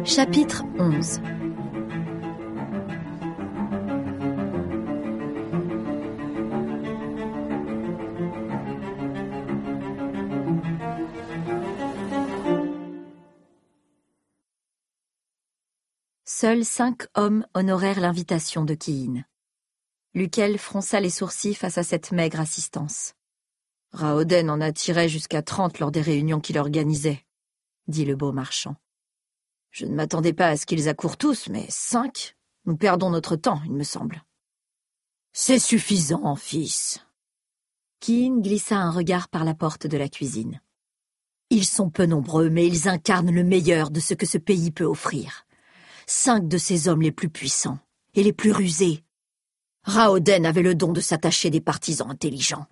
Chapitre 11. Seuls 5 hommes honorèrent l'invitation de Kiin. Lukel fronça les sourcils face à cette maigre assistance. « Raoden en attirait jusqu'à 30 lors des réunions qu'il organisait, » dit le beau marchand. « Je ne m'attendais pas à ce qu'ils accourent tous, mais 5, nous perdons notre temps, il me semble. »« C'est suffisant, fils. » Kiin glissa un regard par la porte de la cuisine. « Ils sont peu nombreux, mais ils incarnent le meilleur de ce que ce pays peut offrir. 5 de ces hommes les plus puissants et les plus rusés. Raoden avait le don de s'attacher des partisans intelligents.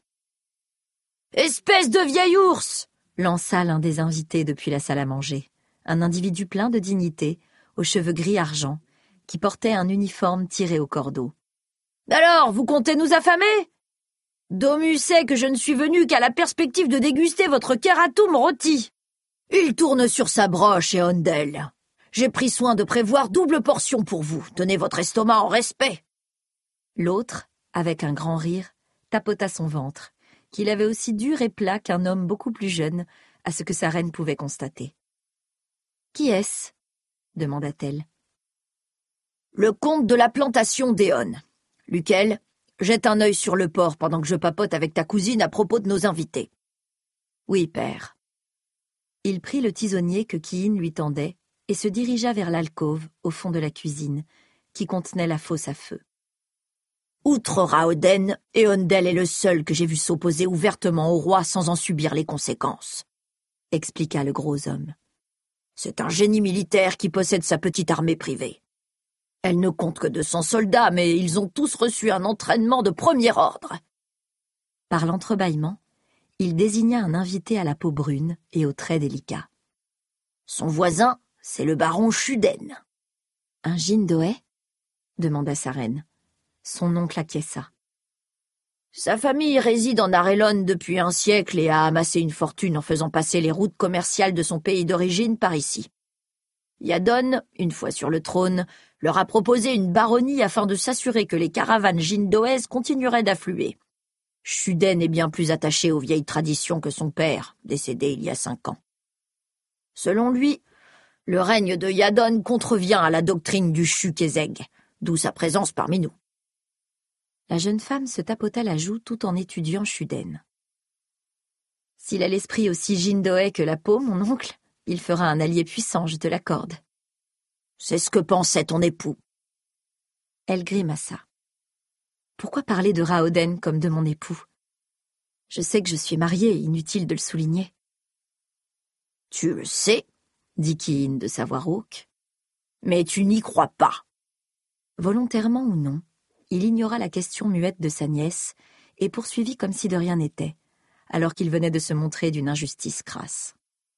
« Espèce de vieil ours !» lança l'un des invités depuis la salle à manger, un individu plein de dignité, aux cheveux gris-argent, qui portait un uniforme tiré au cordeau. « Alors, vous comptez nous affamer ? Domu sait que je ne suis venu qu'à la perspective de déguster votre keratum rôti. Il tourne sur sa broche et Ondel. J'ai pris soin de prévoir double portion pour vous. Tenez votre estomac en respect. » L'autre, avec un grand rire, tapota son ventre, qu'il avait aussi dur et plat qu'un homme beaucoup plus jeune, à ce que sa reine pouvait constater. « Qui est-ce » demanda-t-elle. « Le comte de la plantation d'Eon. Lukel, jette un œil sur le port pendant que je papote avec ta cousine à propos de nos invités. »« Oui, père. » Il prit le tisonnier que Kiin lui tendait et se dirigea vers l'alcôve, au fond de la cuisine, qui contenait la fosse à feu. Outre Raoden, Eondel est le seul que j'ai vu s'opposer ouvertement au roi sans en subir les conséquences, expliqua le gros homme. C'est un génie militaire qui possède sa petite armée privée. Elle ne compte que 200 soldats, mais ils ont tous reçu un entraînement de premier ordre. Par l'entrebâillement, il désigna un invité à la peau brune et aux traits délicats. Son voisin, c'est le baron Shuden. Un Jindoé ? Demanda sa reine. Son oncle acquiesça. Sa famille réside en Arelon depuis un siècle et a amassé une fortune en faisant passer les routes commerciales de son pays d'origine par ici. Yadon, une fois sur le trône, leur a proposé une baronnie afin de s'assurer que les caravanes jindoaises continueraient d'affluer. Shuden est bien plus attaché aux vieilles traditions que son père, décédé il y a 5 ans. Selon lui, le règne de Yadon contrevient à la doctrine du Shu-Kezeg, d'où sa présence parmi nous. La jeune femme se tapota la joue tout en étudiant Shuden. « S'il a l'esprit aussi jindoé que la peau, mon oncle, il fera un allié puissant, je te l'accorde. » « C'est ce que pensait ton époux. » Elle grimaça. « Pourquoi parler de Raoden comme de mon époux ? Je sais que je suis mariée, inutile de le souligner. »« Tu le sais, » dit Kiin de sa voix rauque, « mais tu n'y crois pas. » Volontairement ou non, il ignora la question muette de sa nièce et poursuivit comme si de rien n'était, alors qu'il venait de se montrer d'une injustice crasse.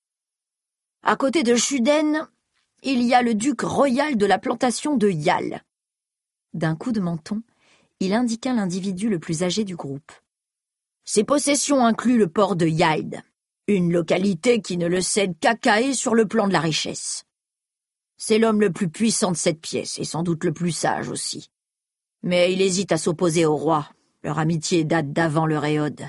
À côté de Shuden, il y a le duc royal de la plantation de Yal. D'un coup de menton, il indiqua l'individu le plus âgé du groupe. Ses possessions incluent le port de Yald, une localité qui ne le cède qu'à Kae sur le plan de la richesse. C'est l'homme le plus puissant de cette pièce et sans doute le plus sage aussi. Mais il hésite à s'opposer au roi. Leur amitié date d'avant le Réode.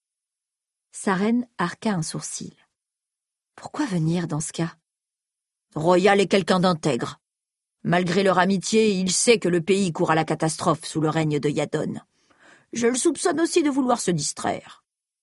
Sa reine arqua un sourcil. Pourquoi venir dans ce cas ? Royal est quelqu'un d'intègre. Malgré leur amitié, il sait que le pays court à la catastrophe sous le règne de Yadon. Je le soupçonne aussi de vouloir se distraire.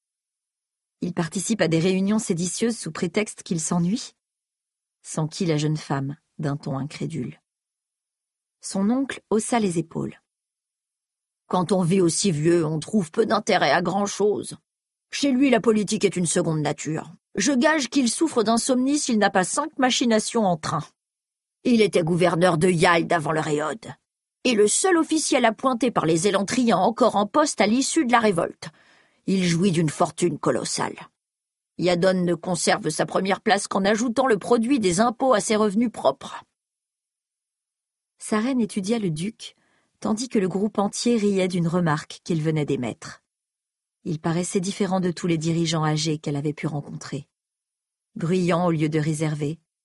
Il participe à des réunions séditieuses sous prétexte qu'il s'ennuie ? S'enquit la jeune femme, d'un ton incrédule. Son oncle haussa les épaules. Quand on vit aussi vieux, on trouve peu d'intérêt à grand-chose. Chez lui, la politique est une seconde nature. Je gage qu'il souffre d'insomnie s'il n'a pas 5 machinations en train. Il était gouverneur de Yald avant le Réode, et le seul officiel appointé par les Élantriens encore en poste à l'issue de la révolte. Il jouit d'une fortune colossale. Yadon ne conserve sa première place qu'en ajoutant le produit des impôts à ses revenus propres. Sa reine étudia le duc, tandis que le groupe entier riait d'une remarque qu'il venait d'émettre. Il paraissait différent de tous les dirigeants âgés qu'elle avait pu rencontrer. Bruyant au lieu de réservé,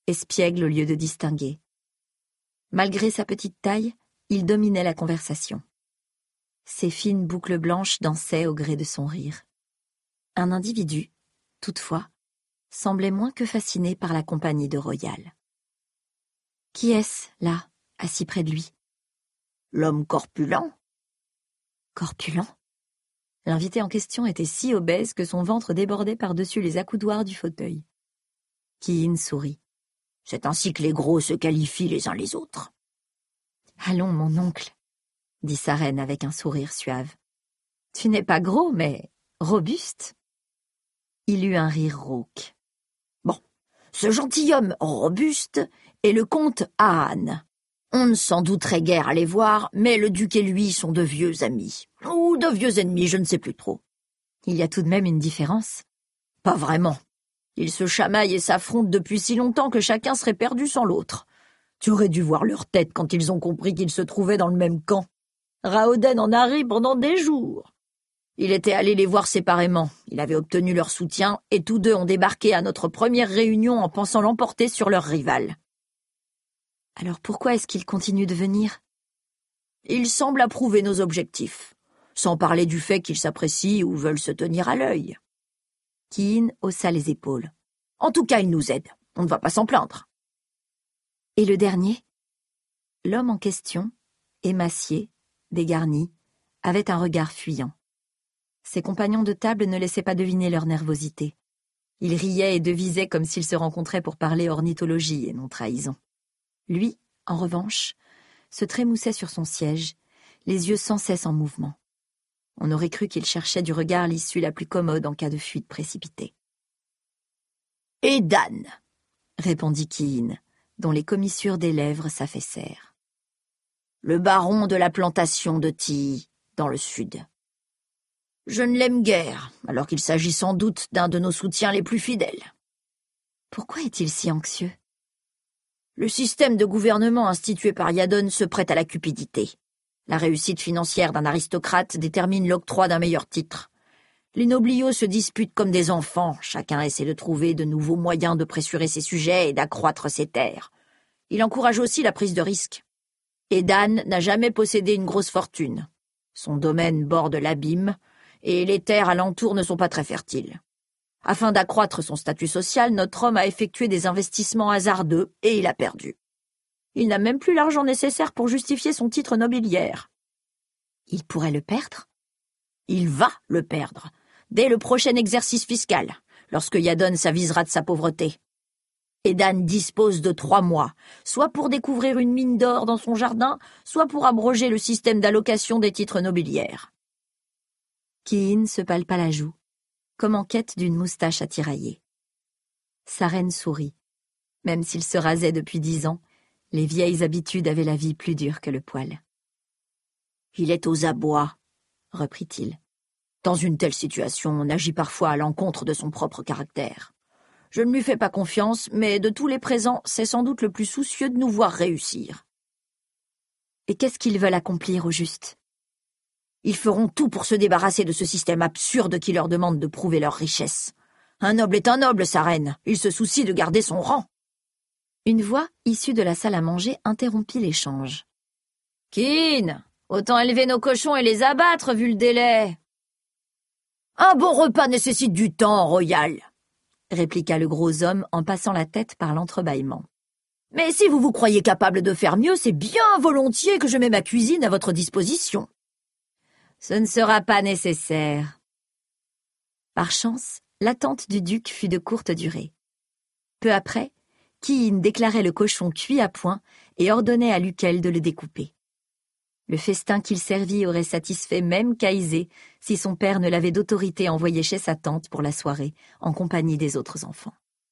espiègle au lieu de distinguer. Malgré sa petite taille, il dominait la conversation. Ses fines boucles blanches dansaient au gré de son rire. Un individu, toutefois, semblait moins que fasciné par la compagnie de Royal. Qui est-ce, là, assis près de lui? L'homme corpulent. Corpulent? L'invité en question était si obèse que son ventre débordait par-dessus les accoudoirs du fauteuil. Ki-in sourit. C'est ainsi que les gros se qualifient les uns les autres. Allons, mon oncle, dit sa reine avec un sourire suave. Tu n'es pas gros, mais robuste. Il eut un rire rauque. Bon, ce gentilhomme robuste est le comte Ahn. On ne s'en douterait guère à les voir, mais le duc et lui sont de vieux amis. Ou de vieux ennemis, je ne sais plus trop. Il y a tout de même une différence. Pas vraiment. Ils se chamaillent et s'affrontent depuis si longtemps que chacun serait perdu sans l'autre. Tu aurais dû voir leur tête quand ils ont compris qu'ils se trouvaient dans le même camp. Raoden en a ri pendant des jours. Il était allé les voir séparément. Il avait obtenu leur soutien et tous deux ont débarqué à notre première réunion en pensant l'emporter sur leur rival. Alors pourquoi est-ce qu'ils continuent de venir? Ils semblent approuver nos objectifs, sans parler du fait qu'ils s'apprécient ou veulent se tenir à l'œil. Ki-in haussa les épaules. En tout cas, ils nous aident. On ne va pas s'en plaindre. Et le dernier? L'homme en question, émacié, dégarni, avait un regard fuyant. Ses compagnons de table ne laissaient pas deviner leur nervosité. Ils riaient et devisaient comme s'ils se rencontraient pour parler ornithologie et non trahison. Lui, en revanche, se trémoussait sur son siège, les yeux sans cesse en mouvement. On aurait cru qu'il cherchait du regard l'issue la plus commode en cas de fuite précipitée. « Edan !» répondit Ki-in, dont les commissures des lèvres s'affaissèrent. « Le baron de la plantation de Tilly, dans le sud. Je ne l'aime guère, alors qu'il s'agit sans doute d'un de nos soutiens les plus fidèles. » Pourquoi est-il si anxieux? Le système de gouvernement institué par Yadon se prête à la cupidité. La réussite financière d'un aristocrate détermine l'octroi d'un meilleur titre. Les nobliaux se disputent comme des enfants, chacun essaie de trouver de nouveaux moyens de pressurer ses sujets et d'accroître ses terres. Il encourage aussi la prise de risques. Edan n'a jamais possédé une grosse fortune. Son domaine borde l'abîme, et les terres alentour ne sont pas très fertiles. Afin d'accroître son statut social, notre homme a effectué des investissements hasardeux et il a perdu. Il n'a même plus l'argent nécessaire pour justifier son titre nobiliaire. Il pourrait le perdre? Il va le perdre, dès le prochain exercice fiscal, lorsque Yadon s'avisera de sa pauvreté. Edan dispose de 3 mois, soit pour découvrir une mine d'or dans son jardin, soit pour abroger le système d'allocation des titres nobiliaires. Ki-in se palpa la joue, comme en quête d'une moustache à tirailler. Sa reine sourit. Même s'il se rasait depuis 10 ans, les vieilles habitudes avaient la vie plus dure que le poil. « Il est aux abois, » reprit-il. « Dans une telle situation, on agit parfois à l'encontre de son propre caractère. Je ne lui fais pas confiance, mais de tous les présents, c'est sans doute le plus soucieux de nous voir réussir. » Et qu'est-ce qu'ils veulent accomplir au juste? Ils feront tout pour se débarrasser de ce système absurde qui leur demande de prouver leur richesse. Un noble est un noble, sa reine. Il se soucie de garder son rang. Une voix, issue de la salle à manger, interrompit l'échange. « Ki-in, autant élever nos cochons et les abattre, vu le délai. »« Un bon repas nécessite du temps, Royal, » répliqua le gros homme en passant la tête par l'entrebâillement. « Mais si vous vous croyez capable de faire mieux, c'est bien volontiers que je mets ma cuisine à votre disposition. » Ce ne sera pas nécessaire. Par chance, l'attente du duc fut de courte durée. Peu après, Ki-in déclarait le cochon cuit à point et ordonnait à Lukel de le découper. Le festin qu'il servit aurait satisfait même Kaizé si son père ne l'avait d'autorité envoyé chez sa tante pour la soirée, en compagnie des autres enfants.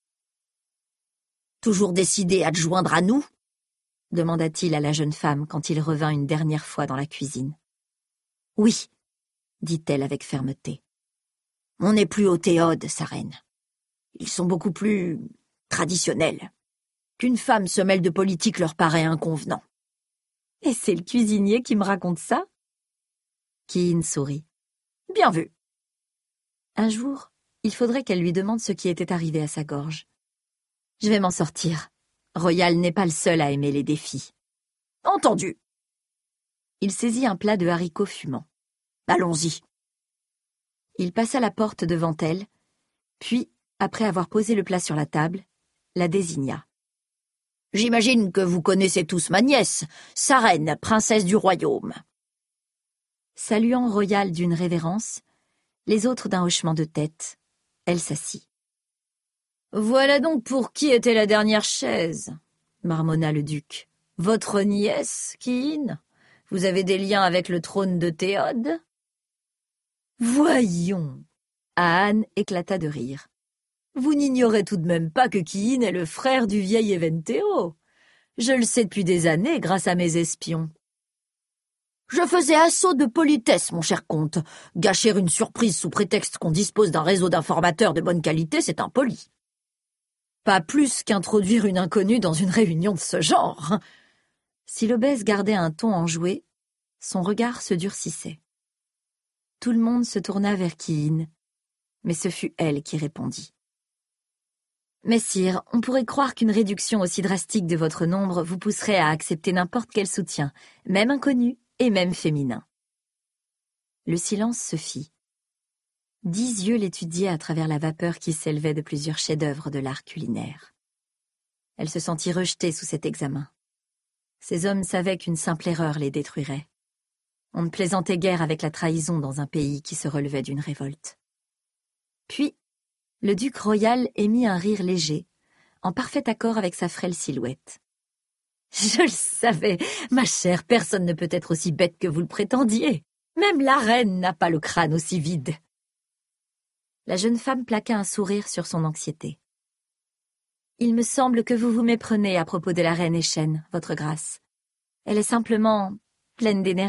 « Toujours décidé à te joindre à nous ?» demanda-t-il à la jeune femme quand il revint une dernière fois dans la cuisine. « Oui, » dit-elle avec fermeté. « On n'est plus au théode, sa reine. Ils sont beaucoup plus traditionnels. Qu'une femme se mêle de politique leur paraît inconvenant. » Et c'est le cuisinier qui me raconte ça? Ki-in sourit. Bien vu. Un jour, il faudrait qu'elle lui demande ce qui était arrivé à sa gorge. Je vais m'en sortir, Royal n'est pas le seul à aimer les défis. Entendu. Il saisit un plat de haricots fumants. Allons-y. Il passa la porte devant elle, puis, après avoir posé le plat sur la table, la désigna. J'imagine que vous connaissez tous ma nièce, Sarène, princesse du royaume. Saluant Royal d'une révérence, les autres d'un hochement de tête, elle s'assit. Voilà donc pour qui était la dernière chaise, marmonna le duc. Votre nièce, Kiin? Vous avez des liens avec le trône de Théode? Voyons. Ahane éclata de rire. Vous n'ignorez tout de même pas que Kiin est le frère du vieil Eventhéo. Je le sais depuis des années grâce à mes espions. Je faisais assaut de politesse, mon cher comte. Gâcher une surprise sous prétexte qu'on dispose d'un réseau d'informateurs de bonne qualité, c'est impoli. Pas plus qu'introduire une inconnue dans une réunion de ce genre. Si l'obèse gardait un ton enjoué, son regard se durcissait. Tout le monde se tourna vers Kiin, mais ce fut elle qui répondit. « Messire, on pourrait croire qu'une réduction aussi drastique de votre nombre vous pousserait à accepter n'importe quel soutien, même inconnu et même féminin. » Le silence se fit. 10 yeux l'étudiaient à travers la vapeur qui s'élevait de plusieurs chefs-d'œuvre de l'art culinaire. Elle se sentit rejetée sous cet examen. Ces hommes savaient qu'une simple erreur les détruirait. On ne plaisantait guère avec la trahison dans un pays qui se relevait d'une révolte. Puis, le duc royal émit un rire léger, en parfait accord avec sa frêle silhouette. « Je le savais, ma chère, personne ne peut être aussi bête que vous le prétendiez. Même la reine n'a pas le crâne aussi vide. » La jeune femme plaqua un sourire sur son anxiété. « Il me semble que vous vous méprenez à propos de la reine Échène, votre grâce. Elle est simplement pleine d'énergie. »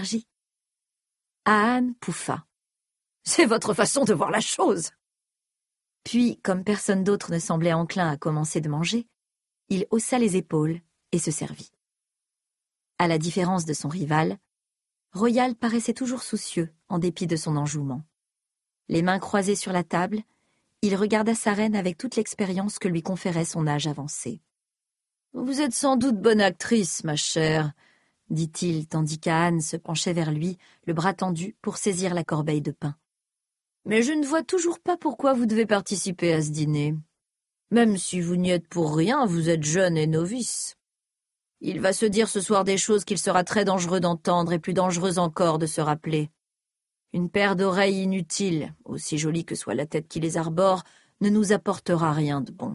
Ahane pouffa. « C'est votre façon de voir la chose. » Puis, comme personne d'autre ne semblait enclin à commencer de manger, il haussa les épaules et se servit. À la différence de son rival, Royal paraissait toujours soucieux en dépit de son enjouement. Les mains croisées sur la table, il regarda sa reine avec toute l'expérience que lui conférait son âge avancé. « Vous êtes sans doute bonne actrice, ma chère, » dit-il, tandis qu'Ahane se penchait vers lui, le bras tendu pour saisir la corbeille de pain. « Mais je ne vois toujours pas pourquoi vous devez participer à ce dîner. Même si vous n'y êtes pour rien, vous êtes jeune et novice. Il va se dire ce soir des choses qu'il sera très dangereux d'entendre et plus dangereux encore de se rappeler. Une paire d'oreilles inutiles, aussi jolie que soit la tête qui les arbore, ne nous apportera rien de bon. »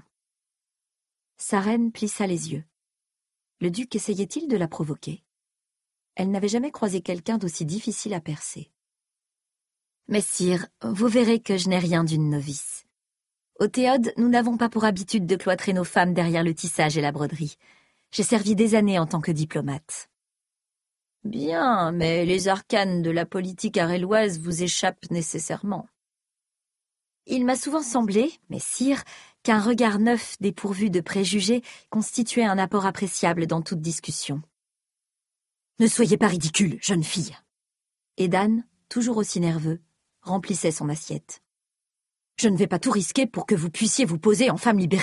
Sa reine plissa les yeux. Le duc essayait-il de la provoquer? Elle n'avait jamais croisé quelqu'un d'aussi difficile à percer. « Messire, vous verrez que je n'ai rien d'une novice. Au Théode, nous n'avons pas pour habitude de cloîtrer nos femmes derrière le tissage et la broderie. J'ai servi des années en tant que diplomate. » « Bien, mais les arcanes de la politique arelloise vous échappent nécessairement. » « Il m'a souvent semblé, messire, qu'un regard neuf dépourvu de préjugés constituait un apport appréciable dans toute discussion. »« Ne soyez pas ridicule, jeune fille. » Et Dan, toujours aussi nerveux, remplissait son assiette. « Je ne vais pas tout risquer pour que vous puissiez vous poser en femme libérée. »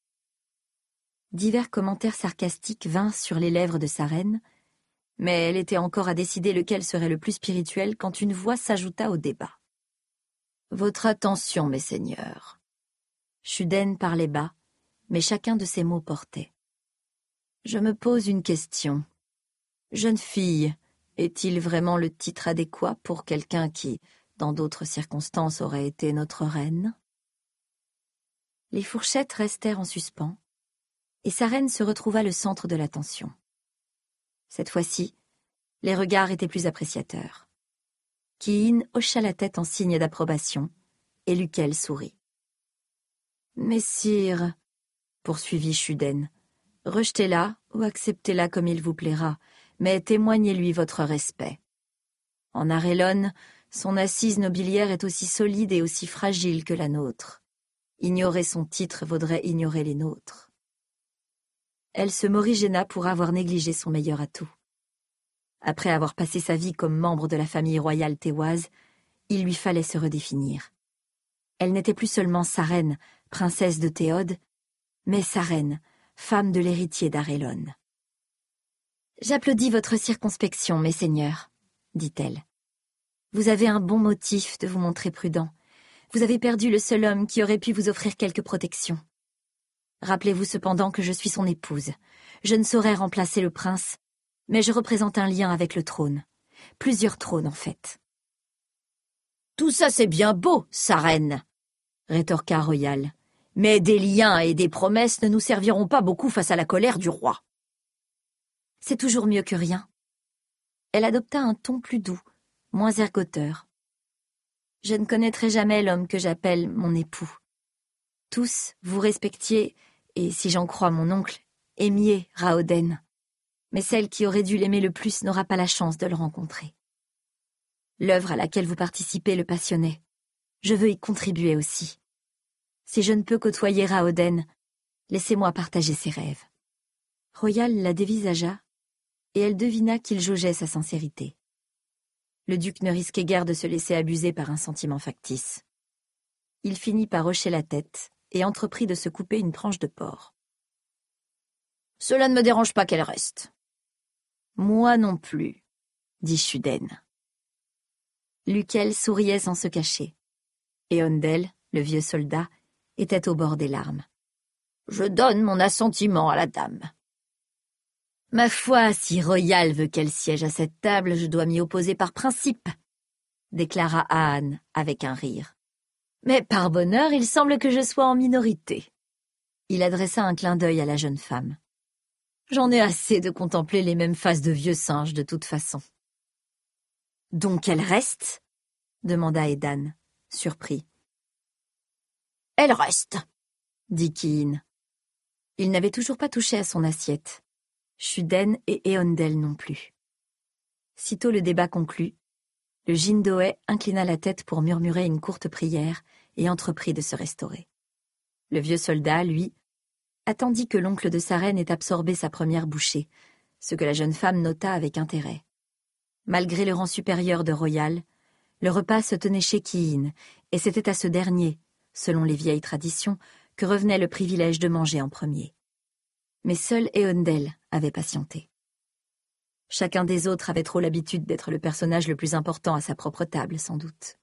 Divers commentaires sarcastiques vinrent sur les lèvres de sa reine, mais elle était encore à décider lequel serait le plus spirituel quand une voix s'ajouta au débat. « Votre attention, mes seigneurs. » Shuden parlait bas, mais chacun de ses mots portait. « Je me pose une question. Jeune fille, est-il vraiment le titre adéquat pour quelqu'un qui, dans d'autres circonstances, aurait été notre reine? » Les fourchettes restèrent en suspens, et sa reine se retrouva le centre de l'attention. Cette fois-ci, les regards étaient plus appréciateurs. Kiin hocha la tête en signe d'approbation, et Lukel sourit. « Messire, » poursuivit Shuden, « rejetez-la ou acceptez-la comme il vous plaira, mais témoignez-lui votre respect. En Arelon, son assise nobiliaire est aussi solide et aussi fragile que la nôtre. Ignorer son titre vaudrait ignorer les nôtres. » Elle se morigéna pour avoir négligé son meilleur atout. Après avoir passé sa vie comme membre de la famille royale théoise, il lui fallait se redéfinir. Elle n'était plus seulement sa reine, princesse de Théode, mais sa reine, femme de l'héritier d'Arelon. « J'applaudis votre circonspection, mes seigneurs, dit-elle. Vous avez un bon motif de vous montrer prudent. Vous avez perdu le seul homme qui aurait pu vous offrir quelque protection. Rappelez-vous cependant que je suis son épouse. Je ne saurais remplacer le prince, mais je représente un lien avec le trône. Plusieurs trônes, en fait. »« Tout ça c'est bien beau, sa reine, » rétorqua Royal. « Mais des liens et des promesses ne nous serviront pas beaucoup face à la colère du roi. » « C'est toujours mieux que rien. » Elle adopta un ton plus doux, moins ergoteur. « Je ne connaîtrai jamais l'homme que j'appelle mon époux. Tous, vous respectiez, et si j'en crois mon oncle, aimiez Raoden. Mais celle qui aurait dû l'aimer le plus n'aura pas la chance de le rencontrer. L'œuvre à laquelle vous participez le passionnait. Je veux y contribuer aussi. Si je ne peux côtoyer Raoden, laissez-moi partager ses rêves. » Royal la dévisagea, et elle devina qu'il jaugeait sa sincérité. Le duc ne risquait guère de se laisser abuser par un sentiment factice. Il finit par hocher la tête et entreprit de se couper une tranche de porc. « Cela ne me dérange pas qu'elle reste. »« Moi non plus, » dit Shuden. Lukel souriait sans se cacher. Eondel, le vieux soldat, était au bord des larmes. « Je donne mon assentiment à la dame. » « Ma foi, si Royal veut qu'elle siège à cette table, je dois m'y opposer par principe, » déclara Ahan avec un rire. « Mais par bonheur, il semble que je sois en minorité. » Il adressa un clin d'œil à la jeune femme. « J'en ai assez de contempler les mêmes faces de vieux singes de toute façon. »« Donc elle reste ?» demanda Edan, surpris. « Elle reste !» dit Kiin. Il n'avait toujours pas touché à son assiette. Shuden et Eondel non plus. Sitôt le débat conclu, le Jindoé inclina la tête pour murmurer une courte prière et entreprit de se restaurer. Le vieux soldat, lui, attendit que l'oncle de sa reine ait absorbé sa première bouchée, ce que la jeune femme nota avec intérêt. Malgré le rang supérieur de Royal, le repas se tenait chez Kiin, et c'était à ce dernier, selon les vieilles traditions, que revenait le privilège de manger en premier. Mais seul Eondel avait patienté. Chacun des autres avait trop l'habitude d'être le personnage le plus important à sa propre table, sans doute.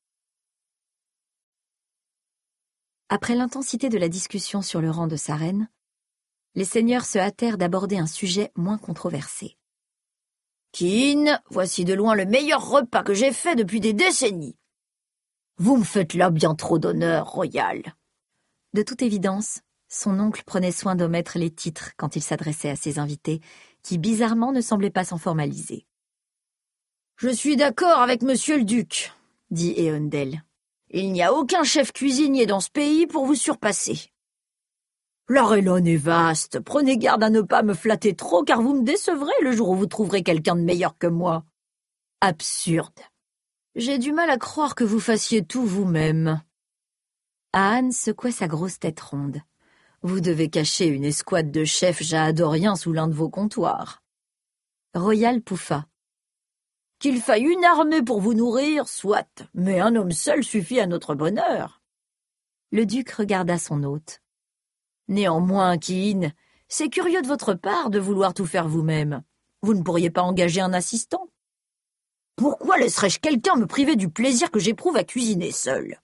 Après l'intensité de la discussion sur le rang de sa reine, les seigneurs se hâtèrent d'aborder un sujet moins controversé. « Kiin, voici de loin le meilleur repas que j'ai fait depuis des décennies. Vous me faites là bien trop d'honneur, Royal. » De toute évidence, son oncle prenait soin d'omettre les titres quand il s'adressait à ses invités, qui bizarrement ne semblaient pas s'en formaliser. « Je suis d'accord avec monsieur le duc, » dit Eondel. « Il n'y a aucun chef cuisinier dans ce pays pour vous surpasser. L'Arelon est vaste, prenez garde à ne pas me flatter trop car vous me décevrez le jour où vous trouverez quelqu'un de meilleur que moi. Absurde. J'ai du mal à croire que vous fassiez tout vous-même. » Ahan secouait sa grosse tête ronde. Vous devez cacher une escouade de chefs jahadoriens sous l'un de vos comptoirs. Royal pouffa. Qu'il faille une armée pour vous nourrir, soit, mais un homme seul suffit à notre bonheur. Le duc regarda son hôte. Néanmoins, Kiin, c'est curieux de votre part de vouloir tout faire vous-même. Vous ne pourriez pas engager un assistant? Pourquoi laisserais-je quelqu'un me priver du plaisir que j'éprouve à cuisiner seul?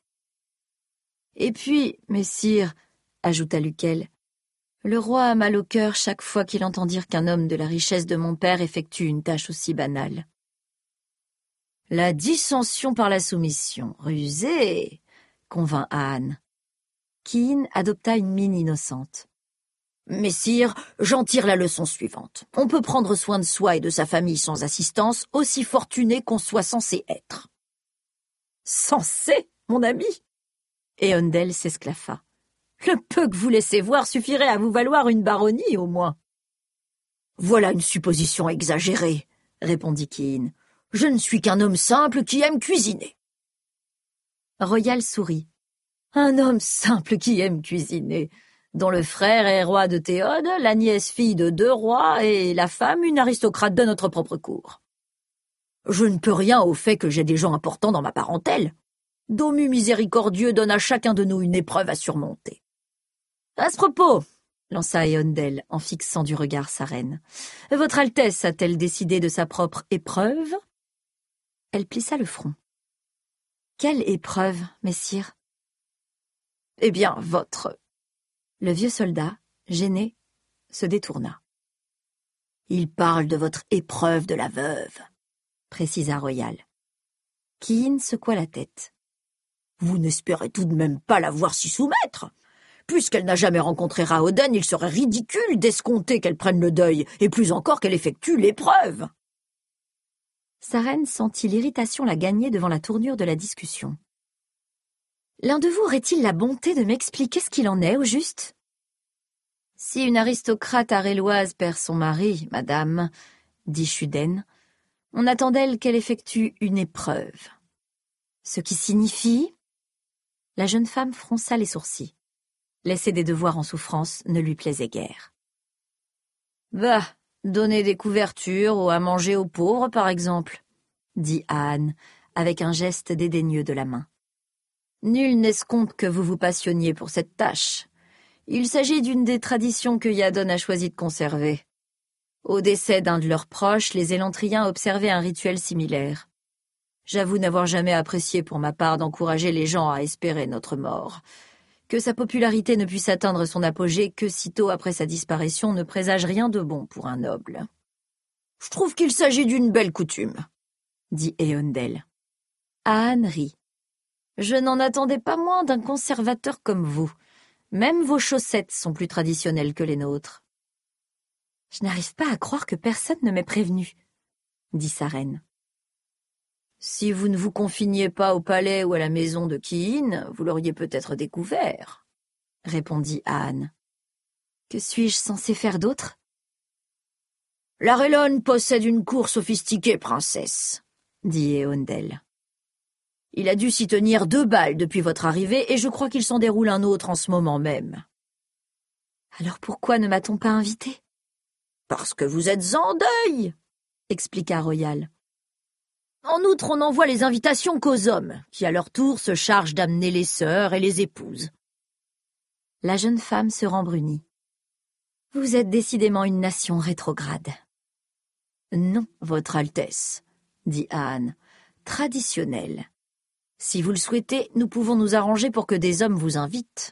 Et puis, messire, ajouta Lukel, le roi a mal au cœur chaque fois qu'il entend dire qu'un homme de la richesse de mon père effectue une tâche aussi banale. La dissension par la soumission, rusée, convint Ahan. Kiin adopta une mine innocente. Messire, j'en tire la leçon suivante. On peut prendre soin de soi et de sa famille sans assistance, aussi fortuné qu'on soit censé être. Censé, mon ami? Eondel s'esclaffa. Le peu que vous laissez voir suffirait à vous valoir une baronnie, au moins. Voilà une supposition exagérée, répondit Kiin. Je ne suis qu'un homme simple qui aime cuisiner. Royal sourit. Un homme simple qui aime cuisiner, dont le frère est roi de Théode, la nièce fille de 2 rois et la femme une aristocrate de notre propre cour. Je ne peux rien au fait que j'ai des gens importants dans ma parentèle. Domu miséricordieux donne à chacun de nous une épreuve à surmonter. À ce propos, lança Eondel en fixant du regard sa reine. Votre Altesse a-t-elle décidé de sa propre épreuve? Elle plissa le front. Quelle épreuve, messire? Eh bien, votre... Le vieux soldat, gêné, se détourna. Il parle de votre épreuve de la veuve, précisa Royal. Kiin secoua la tête. Vous n'espérez tout de même pas la voir s'y soumettre? Puisqu'elle n'a jamais rencontré Raoden, il serait ridicule d'escompter qu'elle prenne le deuil, et plus encore qu'elle effectue l'épreuve. Sa reine sentit l'irritation la gagner devant la tournure de la discussion. L'un de vous aurait-il la bonté de m'expliquer ce qu'il en est, au juste? Si une aristocrate aréloise perd son mari, madame, dit Shuden, on attend d'elle qu'elle effectue une épreuve. Ce qui signifie... La jeune femme fronça les sourcils. Laisser des devoirs en souffrance ne lui plaisait guère. Bah, donner des couvertures ou à manger aux pauvres, par exemple, dit Ahn, avec un geste dédaigneux de la main. Nul n'escompte que vous vous passionniez pour cette tâche. Il s'agit d'une des traditions que Yadon a choisi de conserver. Au décès d'un de leurs proches, les Élantriens observaient un rituel similaire. J'avoue n'avoir jamais apprécié pour ma part d'encourager les gens à espérer notre mort. Que sa popularité ne puisse atteindre son apogée que sitôt après sa disparition ne présage rien de bon pour un noble. « Je trouve qu'il s'agit d'une belle coutume, » dit Eondel. Ahn rit. « Je n'en attendais pas moins d'un conservateur comme vous. Même vos chaussettes sont plus traditionnelles que les nôtres. »« Je n'arrive pas à croire que personne ne m'ait prévenu, » dit sa reine. « Si vous ne vous confiniez pas au palais ou à la maison de Kiin, vous l'auriez peut-être découvert, » répondit Ahn. « Que suis-je censé faire d'autre? »« L'Arelon possède une cour sophistiquée, princesse, » dit Eondel. « Il a dû s'y tenir 2 bals depuis votre arrivée, et je crois qu'il s'en déroule un autre en ce moment même. »« Alors pourquoi ne m'a-t-on pas invité? »« Parce que vous êtes en deuil, » expliqua Royal. En outre, on n'envoie les invitations qu'aux hommes, qui à leur tour se chargent d'amener les sœurs et les épouses. La jeune femme se rembrunit. Vous êtes décidément une nation rétrograde. Non, votre Altesse, dit Ahn, traditionnelle. Si vous le souhaitez, nous pouvons nous arranger pour que des hommes vous invitent.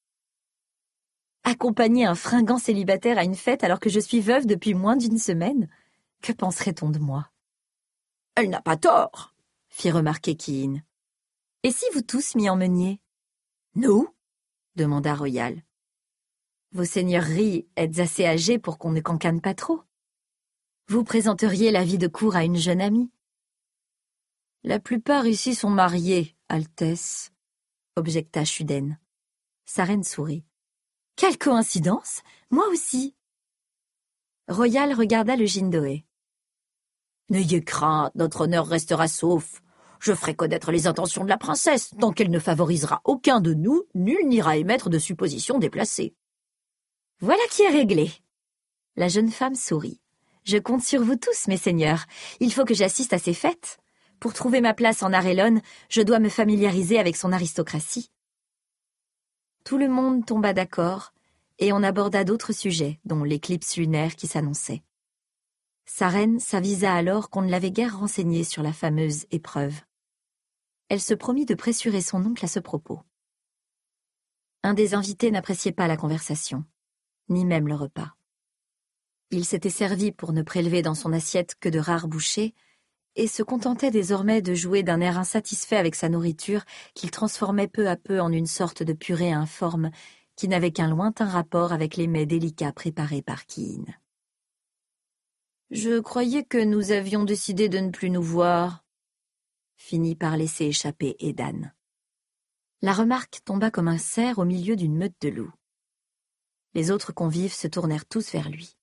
Accompagner un fringant célibataire à une fête alors que je suis veuve depuis moins d'1 semaine? Que penserait-on de moi? Elle n'a pas tort, fit remarquer Kiin. Et si vous tous m'y emmeniez? Nous? Demanda Royal. Vos seigneuries êtes assez âgées pour qu'on ne cancane pas trop. Vous présenteriez la vie de cour à une jeune amie. La plupart ici sont mariés, Altesse, objecta Shuden. Sa reine sourit. Quelle coïncidence! Moi aussi! Royal regarda le Jindoé. N'ayez crainte, notre honneur restera sauf. Je ferai connaître les intentions de la princesse. Tant qu'elle ne favorisera aucun de nous, nul n'ira émettre de suppositions déplacées. Voilà qui est réglé. La jeune femme sourit. Je compte sur vous tous, mes seigneurs. Il faut que j'assiste à ces fêtes. Pour trouver ma place en Arelon, je dois me familiariser avec son aristocratie. Tout le monde tomba d'accord, et on aborda d'autres sujets, dont l'éclipse lunaire qui s'annonçait. Sa reine s'avisa alors qu'on ne l'avait guère renseignée sur la fameuse épreuve. Elle se promit de pressurer son oncle à ce propos. Un des invités n'appréciait pas la conversation, ni même le repas. Il s'était servi pour ne prélever dans son assiette que de rares bouchées, et se contentait désormais de jouer d'un air insatisfait avec sa nourriture qu'il transformait peu à peu en une sorte de purée informe qui n'avait qu'un lointain rapport avec les mets délicats préparés par Kiin. « Je croyais que nous avions décidé de ne plus nous voir, » finit par laisser échapper Edan. La remarque tomba comme un cerf au milieu d'une meute de loups. Les autres convives se tournèrent tous vers lui.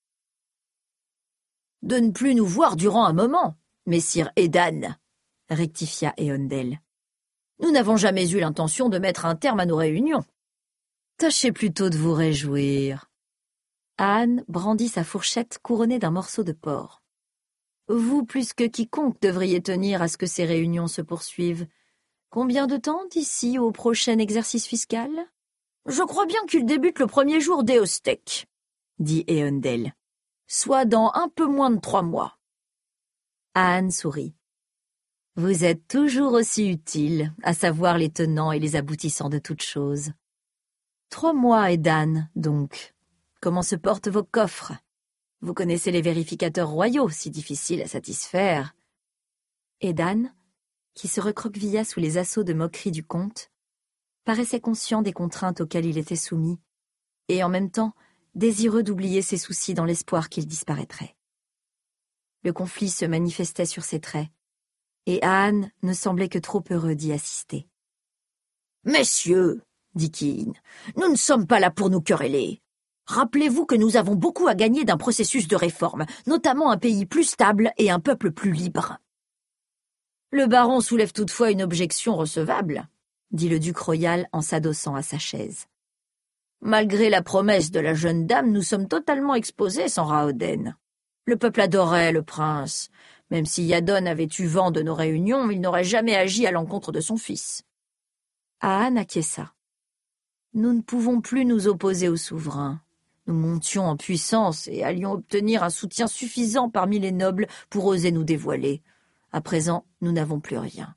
« De ne plus nous voir durant un moment, messire Edan, » rectifia Eondel. « Nous n'avons jamais eu l'intention de mettre un terme à nos réunions. Tâchez plutôt de vous réjouir. » Ahn brandit sa fourchette couronnée d'un morceau de porc. « Vous, plus que quiconque, devriez tenir à ce que ces réunions se poursuivent. Combien de temps d'ici au prochain exercice fiscal ? « Je crois bien qu'il débute le premier jour d'Eostek, » dit Eondel, « soit dans un peu moins de 3 mois. » Ahn sourit. « Vous êtes toujours aussi utile à savoir les tenants et les aboutissants de toutes choses. 3 mois, Edan, donc. Comment se portent vos coffres? Vous connaissez les vérificateurs royaux, si difficiles à satisfaire. » Edan, qui se recroquevilla sous les assauts de moquerie du comte, paraissait conscient des contraintes auxquelles il était soumis, et en même temps désireux d'oublier ses soucis dans l'espoir qu'il disparaîtrait. Le conflit se manifestait sur ses traits, et Ahn ne semblait que trop heureux d'y assister. « Messieurs, dit Kiin, nous ne sommes pas là pour nous quereller. Rappelez-vous que nous avons beaucoup à gagner d'un processus de réforme, notamment un pays plus stable et un peuple plus libre. » Le baron soulève toutefois une objection recevable, dit le duc royal en s'adossant à sa chaise. Malgré la promesse de la jeune dame, nous sommes totalement exposés sans Raoden. Le peuple adorait le prince. Même si Yadon avait eu vent de nos réunions, il n'aurait jamais agi à l'encontre de son fils. Ahn acquiesça. Nous ne pouvons plus nous opposer au souverain. Nous montions en puissance et allions obtenir un soutien suffisant parmi les nobles pour oser nous dévoiler. À présent, nous n'avons plus rien.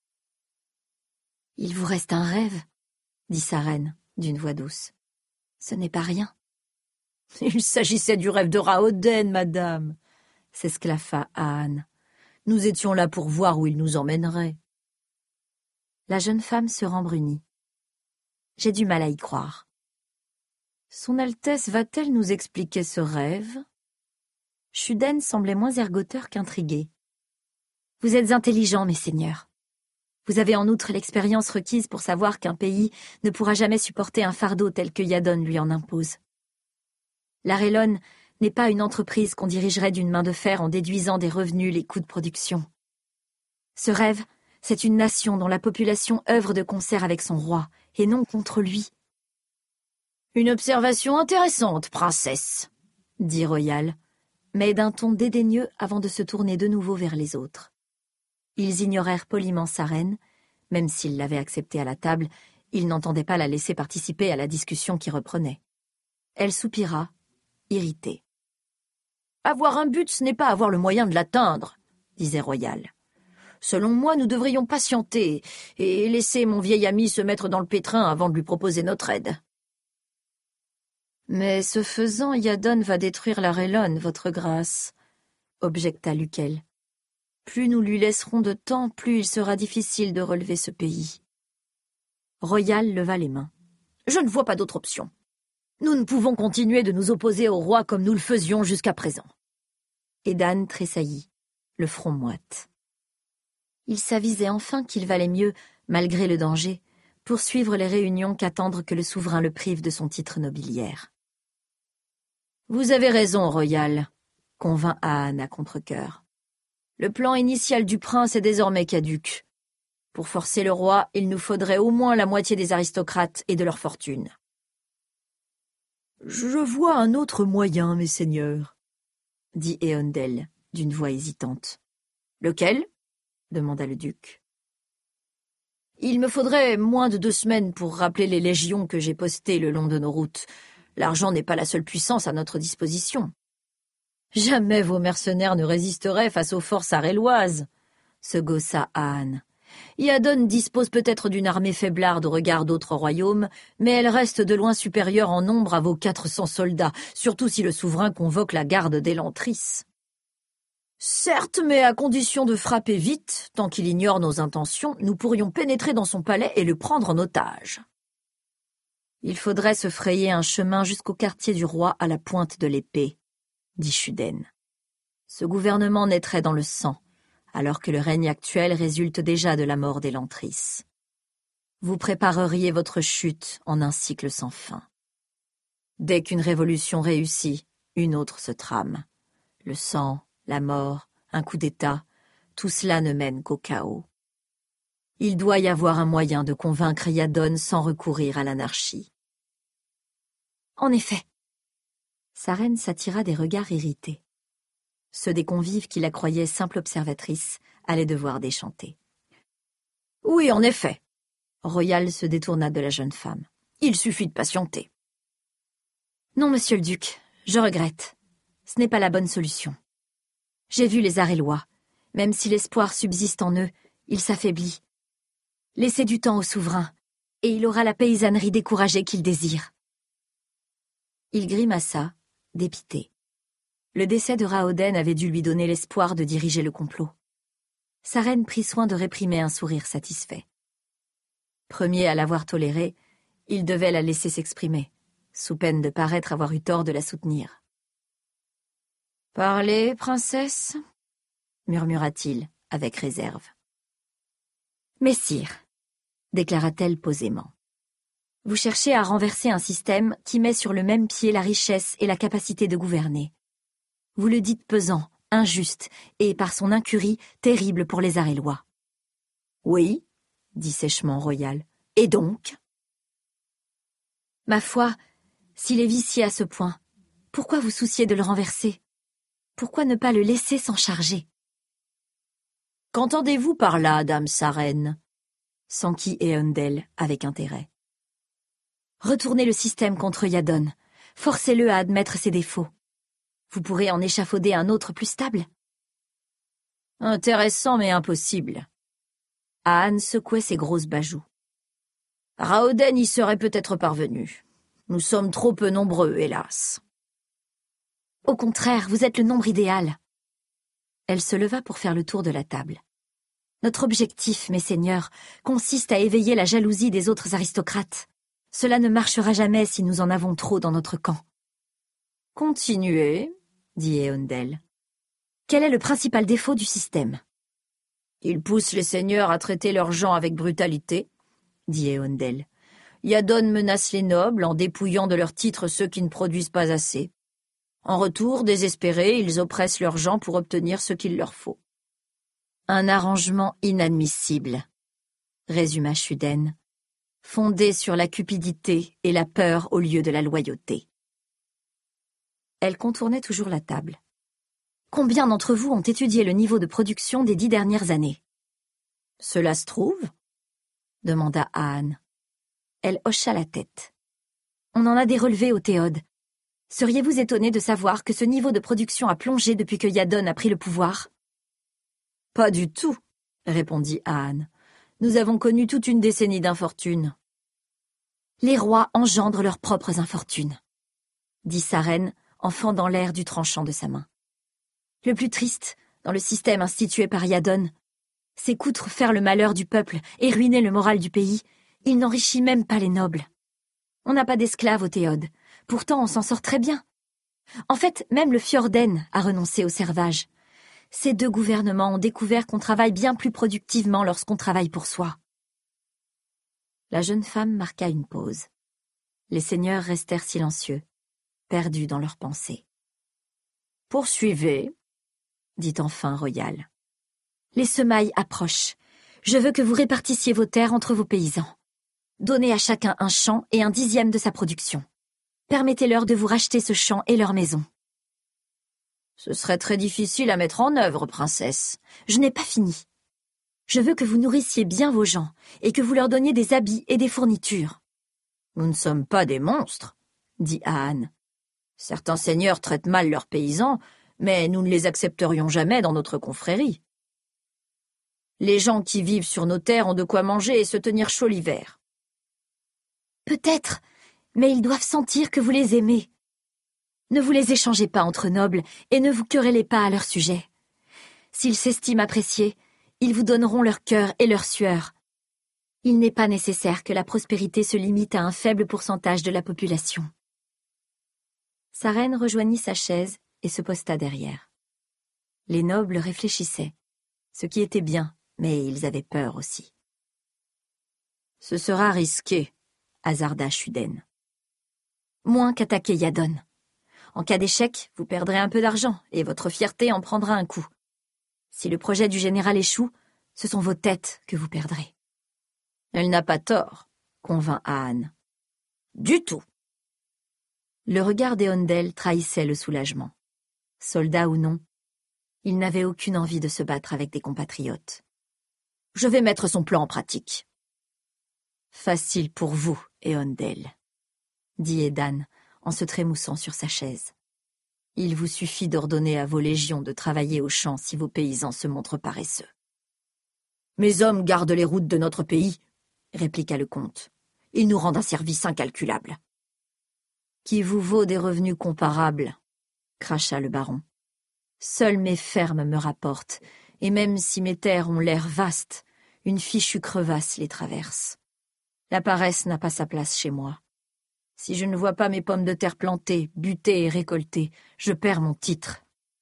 « Il vous reste un rêve, » dit sa reine, d'une voix douce. « Ce n'est pas rien. »« Il s'agissait du rêve de Raoden, madame, » s'esclaffa Ahn. « Nous étions là pour voir où il nous emmènerait. » La jeune femme se rembrunit. J'ai du mal à y croire. Son Altesse va-t-elle nous expliquer ce rêve? Shuden semblait moins ergoteur qu'intrigué. Vous êtes intelligents, mes seigneurs. Vous avez en outre l'expérience requise pour savoir qu'un pays ne pourra jamais supporter un fardeau tel que Yadon lui en impose. L'Arelon n'est pas une entreprise qu'on dirigerait d'une main de fer en déduisant des revenus les coûts de production. Ce rêve, c'est une nation dont la population œuvre de concert avec son roi, et non contre lui. « Une observation intéressante, princesse, » dit Royal, mais d'un ton dédaigneux avant de se tourner de nouveau vers les autres. Ils ignorèrent poliment sa reine, même s'ils l'avaient acceptée à la table, ils n'entendaient pas la laisser participer à la discussion qui reprenait. Elle soupira, irritée. « Avoir un but, ce n'est pas avoir le moyen de l'atteindre, » disait Royal. « Selon moi, nous devrions patienter et laisser mon vieil ami se mettre dans le pétrin avant de lui proposer notre aide. » « Mais ce faisant, Yadon va détruire l'Arelon, votre grâce, » objecta Lukel. « Plus nous lui laisserons de temps, plus il sera difficile de relever ce pays. » Royal leva les mains. « Je ne vois pas d'autre option. Nous ne pouvons continuer de nous opposer au roi comme nous le faisions jusqu'à présent. » Edan tressaillit, le front moite. Il s'avisait enfin qu'il valait mieux, malgré le danger, poursuivre les réunions qu'attendre que le souverain le prive de son titre nobiliaire. « Vous avez raison, Royal, » convint Ahn à contre-cœur. « Le plan initial du prince est désormais caduc. Pour forcer le roi, il nous faudrait au moins la moitié des aristocrates et de leur fortune. »« Je vois un autre moyen, mes seigneurs, » dit Eondel, d'une voix hésitante. « Lequel ?» demanda le duc. « Il me faudrait moins de 2 semaines pour rappeler les légions que j'ai postées le long de nos routes. L'argent n'est pas la seule puissance à notre disposition. »« Jamais vos mercenaires ne résisteraient face aux forces aréloises, » se gaussa Ahn. « Yadon dispose peut-être d'une armée faiblarde au regard d'autres royaumes, mais elle reste de loin supérieure en nombre à vos 400 soldats, surtout si le souverain convoque la garde d'Elantris. »« Certes, mais à condition de frapper vite, tant qu'il ignore nos intentions, nous pourrions pénétrer dans son palais et le prendre en otage. » Il faudrait se frayer un chemin jusqu'au quartier du roi à la pointe de l'épée, dit Shuden. Ce gouvernement naîtrait dans le sang, alors que le règne actuel résulte déjà de la mort d'Elantris. Vous prépareriez votre chute en un cycle sans fin. Dès qu'une révolution réussit, une autre se trame. Le sang, la mort, un coup d'État, tout cela ne mène qu'au chaos. Il doit y avoir un moyen de convaincre Yadon sans recourir à l'anarchie. En effet. Sa reine s'attira des regards irrités. Ceux des convives qui la croyaient simple observatrice allaient devoir déchanter. Oui, en effet. Royal se détourna de la jeune femme. Il suffit de patienter. Non, monsieur le duc, je regrette. Ce n'est pas la bonne solution. J'ai vu les Arélois. Même si l'espoir subsiste en eux, il s'affaiblit. Laissez du temps au souverain, et il aura la paysannerie découragée qu'il désire. Il grimaça, dépité. Le décès de Raoden avait dû lui donner l'espoir de diriger le complot. Sa reine prit soin de réprimer un sourire satisfait. Premier à l'avoir tolérée, il devait la laisser s'exprimer, sous peine de paraître avoir eu tort de la soutenir. « Parlez, princesse » murmura-t-il, avec réserve. « Messire » déclara-t-elle posément. « Vous cherchez à renverser un système qui met sur le même pied la richesse et la capacité de gouverner. Vous le dites pesant, injuste, et par son incurie, terrible pour les Arélois. »« Oui, » dit sèchement Royal. « Et donc ?»« Ma foi, s'il est vicié à ce point, pourquoi vous soucier de le renverser? Pourquoi ne pas le laisser s'en charger ?» « Qu'entendez-vous par là, dame sa reine ?» s'enquit Eondel avec intérêt. « Retournez le système contre Yadon. Forcez-le à admettre ses défauts. Vous pourrez en échafauder un autre plus stable. » « Intéressant mais impossible. » Ahn secouait ses grosses bajoux. « Raoden y serait peut-être parvenu. Nous sommes trop peu nombreux, hélas. » « Au contraire, vous êtes le nombre idéal. » Elle se leva pour faire le tour de la table. « Notre objectif, mes seigneurs, consiste à éveiller la jalousie des autres aristocrates. Cela ne marchera jamais si nous en avons trop dans notre camp. »« Continuez, » dit Eondel. « Quel est le principal défaut du système ?»« Il pousse les seigneurs à traiter leurs gens avec brutalité, » dit Eondel. « Yadon menace les nobles en dépouillant de leurs titres ceux qui ne produisent pas assez. En retour, désespérés, ils oppressent leurs gens pour obtenir ce qu'il leur faut. »« Un arrangement inadmissible, » résuma Shuden, fondé sur la cupidité et la peur au lieu de la loyauté. Elle contournait toujours la table. « Combien d'entre vous ont étudié le niveau de production des 10 dernières années ?»« Cela se trouve ?» demanda Ahn. Elle hocha la tête. « On en a des relevés au Théode. Seriez-vous étonné de savoir que ce niveau de production a plongé depuis que Yadon a pris le pouvoir ?»« Pas du tout, » répondit Ahn. « Nous avons connu toute une décennie d'infortune. »« Les rois engendrent leurs propres infortunes, » dit sa reine en fendant l'air du tranchant de sa main. « Le plus triste, dans le système institué par Yadon, c'est qu'outre faire le malheur du peuple et ruiner le moral du pays, il n'enrichit même pas les nobles. On n'a pas d'esclaves au Théode, pourtant on s'en sort très bien. En fait, même le Fjorden a renoncé au servage. Ces 2 gouvernements ont découvert qu'on travaille bien plus productivement lorsqu'on travaille pour soi. » La jeune femme marqua une pause. Les seigneurs restèrent silencieux, perdus dans leurs pensées. « Poursuivez, » dit enfin Royal. « Les semailles approchent. Je veux que vous répartissiez vos terres entre vos paysans. Donnez à chacun un champ et un 10e de sa production. Permettez-leur de vous racheter ce champ et leur maison. »« Ce serait très difficile à mettre en œuvre, princesse. » »« Je n'ai pas fini. Je veux que vous nourrissiez bien vos gens et que vous leur donniez des habits et des fournitures. »« Nous ne sommes pas des monstres, » dit Ahn. « Certains seigneurs traitent mal leurs paysans, mais nous ne les accepterions jamais dans notre confrérie. Les gens qui vivent sur nos terres ont de quoi manger et se tenir chaud l'hiver. » « Peut-être, mais ils doivent sentir que vous les aimez. Ne vous les échangez pas entre nobles et ne vous querellez pas à leur sujet. S'ils s'estiment appréciés, ils vous donneront leur cœur et leur sueur. Il n'est pas nécessaire que la prospérité se limite à un faible pourcentage de la population. » Sa reine rejoignit sa chaise et se posta derrière. Les nobles réfléchissaient, ce qui était bien, mais ils avaient peur aussi. « Ce sera risqué, » hasarda Shuden. « Moins qu'attaquer Yadon. En cas d'échec, vous perdrez un peu d'argent et votre fierté en prendra un coup. Si le projet du général échoue, ce sont vos têtes que vous perdrez. » « Elle n'a pas tort, » convint Ahn. « Du tout. » Le regard d'Eondel trahissait le soulagement. Soldat ou non, il n'avait aucune envie de se battre avec des compatriotes. « Je vais mettre son plan en pratique. » « Facile pour vous, Eondel. » dit Edan, en se trémoussant sur sa chaise. Il vous suffit d'ordonner à vos légions de travailler aux champs si vos paysans se montrent paresseux. Mes hommes gardent les routes de notre pays, répliqua le comte. Ils nous rendent un service incalculable. Qui vous vaut des revenus comparables, cracha le baron. Seules mes fermes me rapportent, et même si mes terres ont l'air vastes, une fichue crevasse les traverse. La paresse n'a pas sa place chez moi. Si je ne vois pas mes pommes de terre plantées, butées et récoltées, je perds mon titre.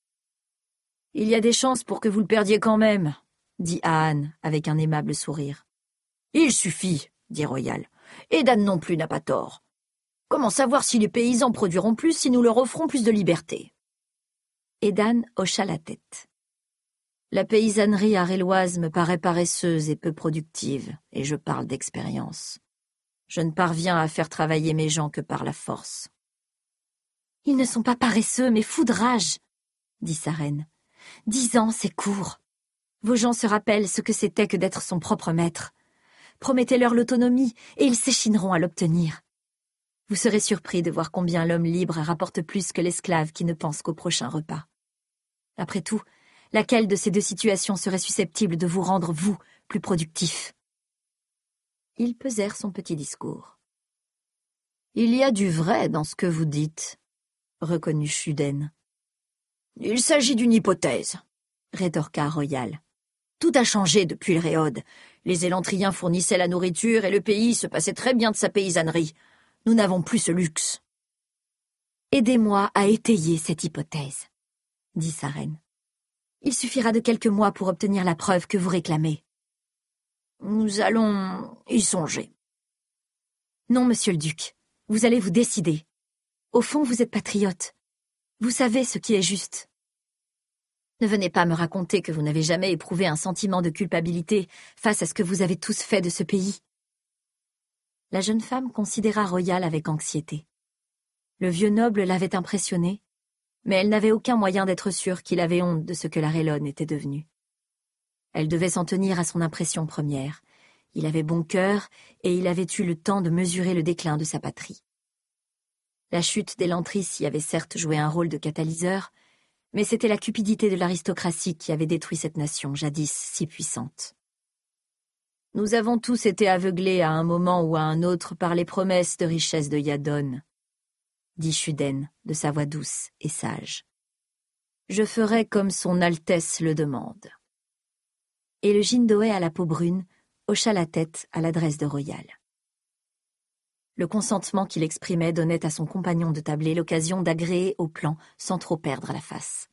Il y a des chances pour que vous le perdiez quand même, dit Ahan avec un aimable sourire. Il suffit, dit Royal. Edan non plus n'a pas tort. Comment savoir si les paysans produiront plus si nous leur offrons plus de liberté? Edan hocha la tête. La paysannerie aréloise me paraît paresseuse et peu productive, et je parle d'expérience. Je ne parviens à faire travailler mes gens que par la force. Ils ne sont pas paresseux, mais fous de rage, dit sa reine. 10 ans, c'est court. Vos gens se rappellent ce que c'était que d'être son propre maître. Promettez-leur l'autonomie, et ils s'échineront à l'obtenir. Vous serez surpris de voir combien l'homme libre rapporte plus que l'esclave qui ne pense qu'au prochain repas. Après tout, laquelle de ces deux situations serait susceptible de vous rendre, vous, plus productif? Ils pesèrent son petit discours. « Il y a du vrai dans ce que vous dites, » reconnut Shuden. « Il s'agit d'une hypothèse, » rétorqua Royal. « Tout a changé depuis le Réode. Les élantriens fournissaient la nourriture et le pays se passait très bien de sa paysannerie. Nous n'avons plus ce luxe. »« Aidez-moi à étayer cette hypothèse, » dit sa reine. « Il suffira de quelques mois pour obtenir la preuve que vous réclamez. » Nous allons y songer. Non, monsieur le duc, vous allez vous décider. Au fond, vous êtes patriote. Vous savez ce qui est juste. Ne venez pas me raconter que vous n'avez jamais éprouvé un sentiment de culpabilité face à ce que vous avez tous fait de ce pays. La jeune femme considéra Royal avec anxiété. Le vieux noble l'avait impressionnée, mais elle n'avait aucun moyen d'être sûre qu'il avait honte de ce que la Rélone était devenue. Elle devait s'en tenir à son impression première. Il avait bon cœur et il avait eu le temps de mesurer le déclin de sa patrie. La chute des Lantrices y avait certes joué un rôle de catalyseur, mais c'était la cupidité de l'aristocratie qui avait détruit cette nation jadis si puissante. Nous avons tous été aveuglés à un moment ou à un autre par les promesses de richesse de Yadon, dit Shuden de sa voix douce et sage. Je ferai comme son Altesse le demande. Et le Jindoé à la peau brune hocha la tête à l'adresse de Royal. Le consentement qu'il exprimait donnait à son compagnon de tablée l'occasion d'agréer au plan sans trop perdre la face.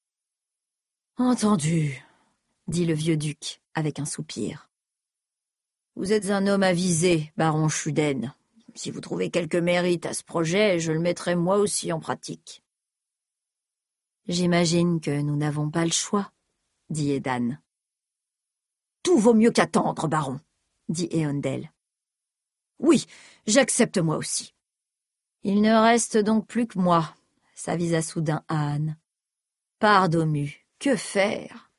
« Entendu, » dit le vieux duc avec un soupir. « Vous êtes un homme avisé, baron Shuden. Si vous trouvez quelque mérite à ce projet, je le mettrai moi aussi en pratique. » J'imagine que nous n'avons pas le choix, dit Edan. Tout vaut mieux qu'attendre, baron, dit Eondel. Oui, j'accepte moi aussi. Il ne reste donc plus que moi, s'avisa soudain Ahan. Pardomu, que faire?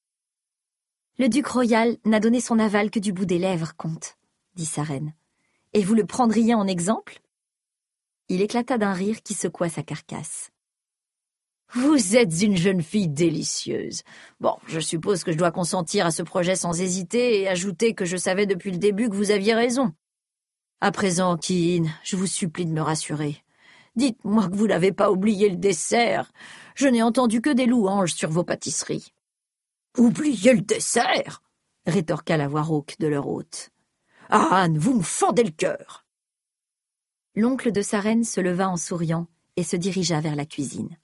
Le duc royal n'a donné son aval que du bout des lèvres, comte, dit sa reine. Et vous le prendriez en exemple? Il éclata d'un rire qui secoua sa carcasse. Vous êtes une jeune fille délicieuse. Bon, je suppose que je dois consentir à ce projet sans hésiter et ajouter que je savais depuis le début que vous aviez raison. À présent, Kiin, je vous supplie de me rassurer. Dites-moi que vous n'avez pas oublié le dessert. Je n'ai entendu que des louanges sur vos pâtisseries. Oublier le dessert? Rétorqua la voix rauque de leur hôte. Ah, Anne, vous me fendez le cœur. L'oncle de sa reine se leva en souriant et se dirigea vers la cuisine.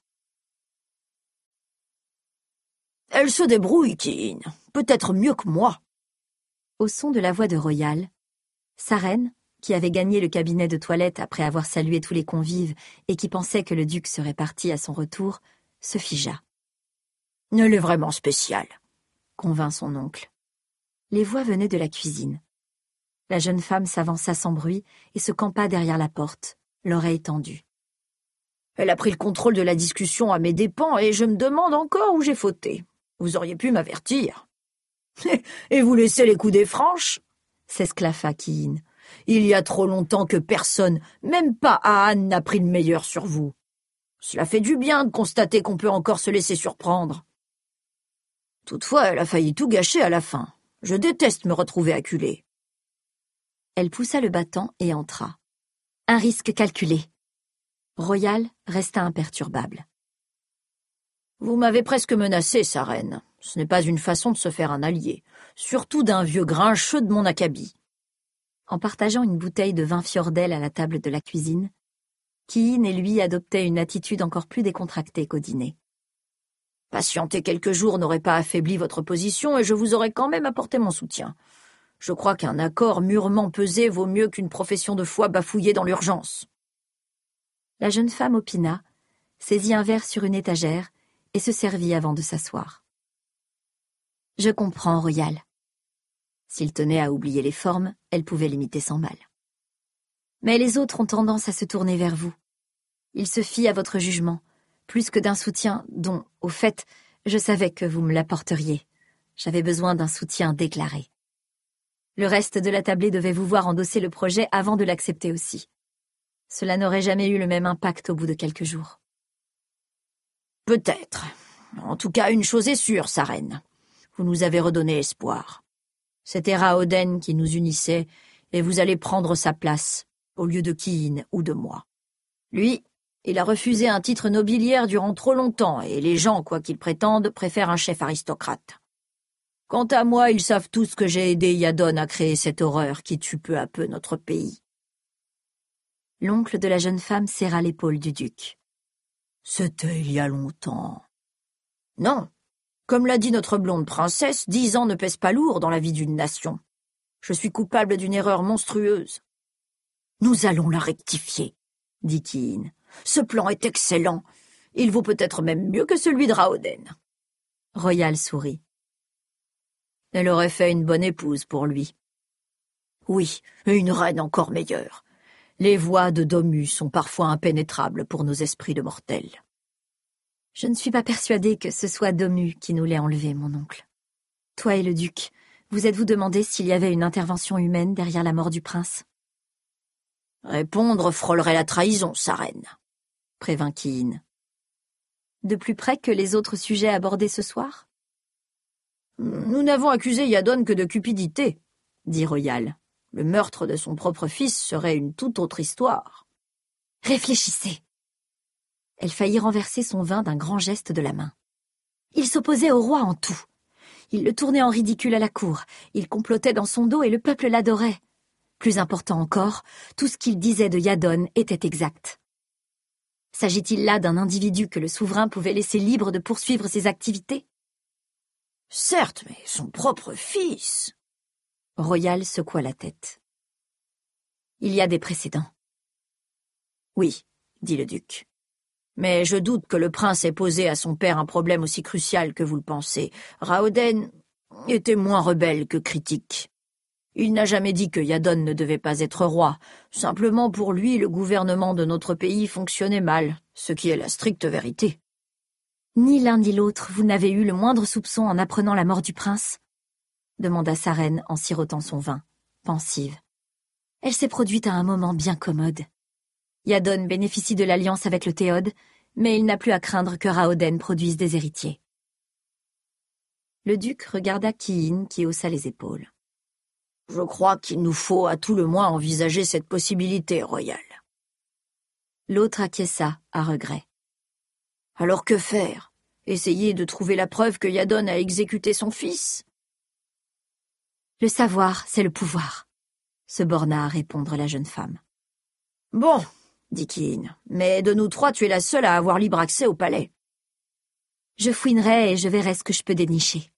Elle se débrouille, Kiin, peut-être mieux que moi. Au son de la voix de Royal, sa reine, qui avait gagné le cabinet de toilette après avoir salué tous les convives et qui pensait que le duc serait parti à son retour, se figea. « Elle est vraiment spéciale, » convint son oncle. Les voix venaient de la cuisine. La jeune femme s'avança sans bruit et se campa derrière la porte, l'oreille tendue. « Elle a pris le contrôle de la discussion à mes dépens et je me demande encore où j'ai fauté. Vous auriez pu m'avertir. »« Et vous laissez les coudées franches ?» s'esclaffa Kiin. Il y a trop longtemps que personne, même pas Ahan, n'a pris le meilleur sur vous. Cela fait du bien de constater qu'on peut encore se laisser surprendre. Toutefois, elle a failli tout gâcher à la fin. Je déteste me retrouver acculée. » Elle poussa le battant et entra. Un risque calculé. Royal resta imperturbable. « Vous m'avez presque menacé, sa reine. Ce n'est pas une façon de se faire un allié, surtout d'un vieux grincheux de mon acabit. » En partageant une bouteille de vin Fjordell à la table de la cuisine, Kiin et lui adoptaient une attitude encore plus décontractée qu'au dîner. « Patienter quelques jours n'aurait pas affaibli votre position et je vous aurais quand même apporté mon soutien. Je crois qu'un accord mûrement pesé vaut mieux qu'une profession de foi bafouillée dans l'urgence. » La jeune femme opina, saisit un verre sur une étagère et se servit avant de s'asseoir. « Je comprends, Royal. » S'il tenait à oublier les formes, elle pouvait l'imiter sans mal. « Mais les autres ont tendance à se tourner vers vous. Ils se fient à votre jugement, plus que d'un soutien dont, au fait, je savais que vous me l'apporteriez. J'avais besoin d'un soutien déclaré. Le reste de la tablée devait vous voir endosser le projet avant de l'accepter aussi. Cela n'aurait jamais eu le même impact au bout de quelques jours. » « Peut-être. En tout cas, une chose est sûre, sa reine. Vous nous avez redonné espoir. C'était Raoden qui nous unissait, et vous allez prendre sa place, au lieu de Kiin ou de moi. Lui, il a refusé un titre nobiliaire durant trop longtemps, et les gens, quoi qu'ils prétendent, préfèrent un chef aristocrate. Quant à moi, ils savent tous que j'ai aidé Yadon à créer cette horreur qui tue peu à peu notre pays. » L'oncle de la jeune femme serra l'épaule du duc. « C'était il y a longtemps. » »« Non. Comme l'a dit notre blonde princesse, 10 ans ne pèsent pas lourd dans la vie d'une nation. Je suis coupable d'une erreur monstrueuse. »« Nous allons la rectifier, » dit Kiin. « Ce plan est excellent. Il vaut peut-être même mieux que celui de Raoden. » Royal sourit. « Elle aurait fait une bonne épouse pour lui. »« Oui, et une reine encore meilleure. Les voies de Domus sont parfois impénétrables pour nos esprits de mortels. » « Je ne suis pas persuadée que ce soit Domus qui nous l'ait enlevé, mon oncle. Toi et le duc, vous êtes-vous demandé s'il y avait une intervention humaine derrière la mort du prince ? » ?»« Répondre frôlerait la trahison, sa reine, » prévint Kiin. « De plus près que les autres sujets abordés ce soir ? » ?»« Nous n'avons accusé Yadon que de cupidité, » dit Royal. « Le meurtre de son propre fils serait une toute autre histoire. »« Réfléchissez !» Elle faillit renverser son vin d'un grand geste de la main. Il s'opposait au roi en tout. Il le tournait en ridicule à la cour, il complotait dans son dos et le peuple l'adorait. Plus important encore, tout ce qu'il disait de Yadon était exact. S'agit-il là d'un individu que le souverain pouvait laisser libre de poursuivre ses activités ? Certes, mais son propre fils. Royal secoua la tête. Il y a des précédents. Oui, dit le duc. Mais je doute que le prince ait posé à son père un problème aussi crucial que vous le pensez. Raoden était moins rebelle que critique. Il n'a jamais dit que Yadon ne devait pas être roi. Simplement pour lui, le gouvernement de notre pays fonctionnait mal, ce qui est la stricte vérité. Ni l'un ni l'autre, vous n'avez eu le moindre soupçon en apprenant la mort du prince ? Demanda sa reine en sirotant son vin, pensive. Elle s'est produite à un moment bien commode. Yadon bénéficie de l'alliance avec le Théod, mais il n'a plus à craindre que Raoden produise des héritiers. Le duc regarda Kiin qui haussa les épaules. « Je crois qu'il nous faut à tout le moins envisager cette possibilité, Royal. » L'autre acquiesça, à regret. « Alors que faire ? Essayer de trouver la preuve que Yadon a exécuté son fils ? » « Le savoir, c'est le pouvoir, » se borna à répondre la jeune femme. « Bon, » dit Kiin, « mais de nous trois, tu es la seule à avoir libre accès au palais. » Je fouinerai et je verrai ce que je peux dénicher.